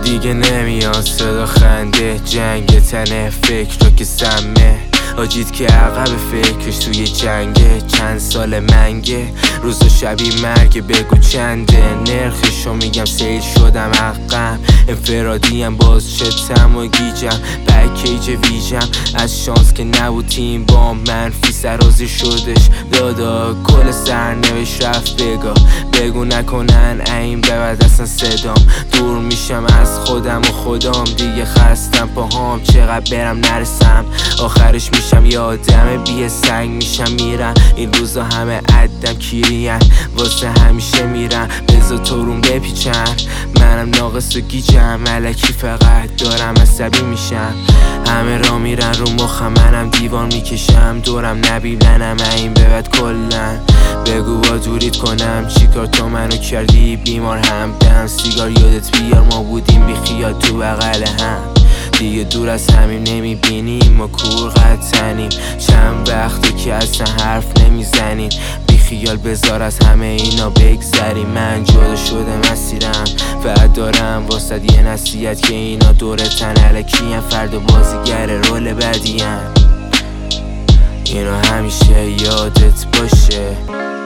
دیگه نمیان صدا خنده، جنگ تنه فکر رو که سمه آجید که عقب فکرش توی جنگه، چند سال منگه روز و شبی مرگ بگو چنده، نرخشو میگم سیل شدم عقم، انفرادیم باز چتم و گیجم، پکیج ویژم از شانس که نبود تیم با منفی سرازی شدش دادا، کل سرنوشت رفت بگو نکنن این ببد اصلا صدام، دور میشم از خودم و خدام، دیگه خستم پاهام چقدر برم نرسم، آخرش میشم یادم بیه سنگ میشم میرم، این روزا همه عدم کیرین واسه همیشه میرم، بذار تو روم بپیچن منم ناقص و گیجم، ملکی فقط دارم عصبی میشم، همه را میرن رو مخم منم دیوار میکشم، دورم نبیبنم این ببد کلن، بگو با دوریت کنم چیکار تو منو کردی بیمار همدم، سیگار یادت بیار ما بودیم بی خیال تو بغل هم، دیگه دور از همیم نمیبینیم ما کور قطنیم، چند وقته که اصلا حرف نمیزنیم، بی خیال بذار از همه اینا بگذریم، من جدا شده مسیرم فقط دارم واسد یه نصیحت که اینا دورتن علکیم، فرد بازیگر رول بعدیم، اینا همیشه یادت باشه.